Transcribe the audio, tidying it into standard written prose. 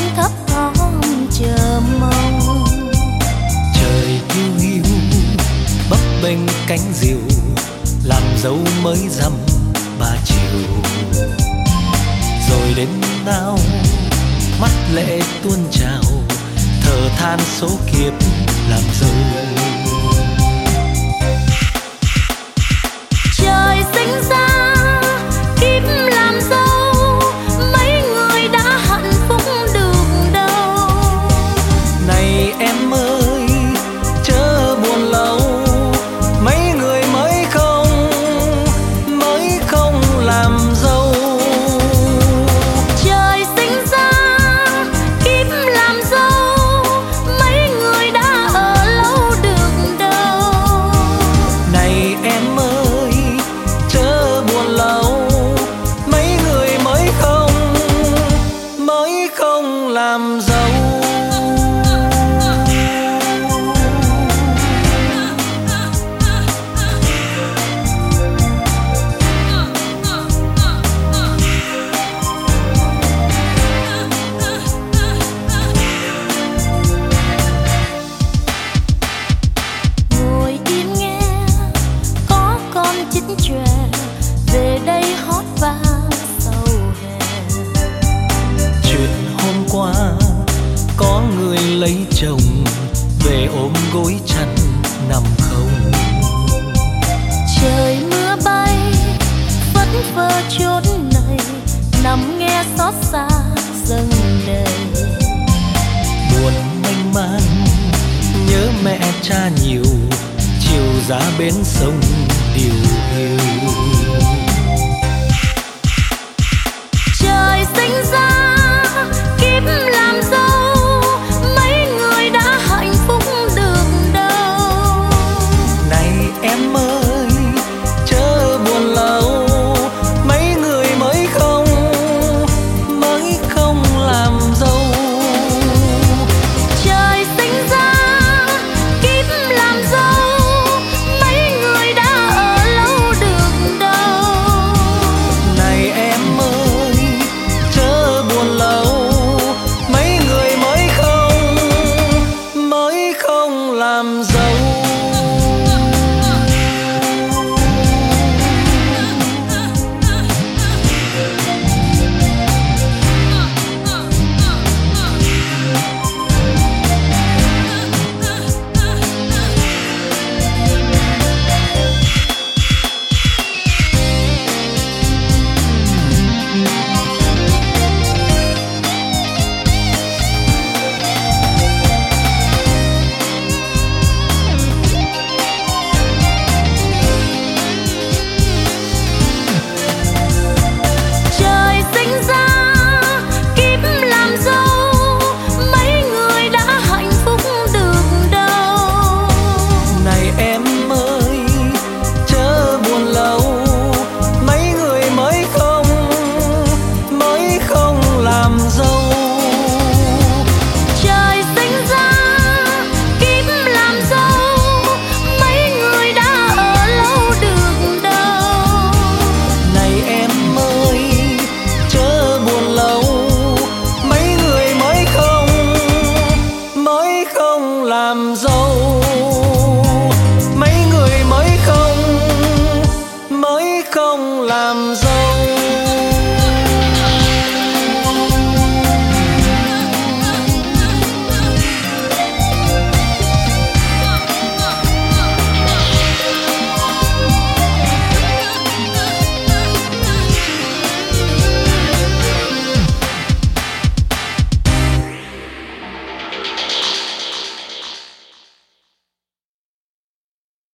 thấp thỏm chờ mong. Trời hiu hiu bấp bênh cánh diều, làm dâu mới dăm ba chiều. Rồi đến nào mắt lệ tuôn trào, thở than số kiếp làm dâu. Trời sinh ra kiếp làm dâu, mấy người đã hạnh phúc được đâu. Này em ơi chớ buồn lâu, mấy người mới không làm dâu. Trời sinh ra kiếp làm dâu, mấy người đã ở lâu được đâu. Này em ơi chớ buồn lâu, mấy người mới không làm dâu. Ngồi im nghe có con chích chòe, về đây hót vang sầu hè. Chuyện hôm qua có người lấy chồng, về ôm gối chăn nằm không. Trời mưa bay phất phơ chốn này, nằm nghe xót xa dâng đầy. Buồn mênh mang nhớ mẹ cha nhiều, chiều giá bến sông điều hiu. Trời sinh ra kiếp làm dâu, mấy người đã hạnh phúc được đâu. Này em ơi chớ buồn lâu, mấy người mới không làm dâu. Trời sinh ra kiếp làm dâu, mấy người đã ở lâu được đâu. Này em ơi chớ buồn lâu, mấy người mới không làm dâu. Trời sinh ra kiếp làm dâu, mấy người đã hạnh phúc được đâu. Này em ơi chớ buồn lâu, mấy người mới không làm dâu. Trời sinh ra kiếp làm dâu, mấy người đã ở lâu được đâu. Này em ơi chớ buồn lâu, mấy người mới không làm dâu.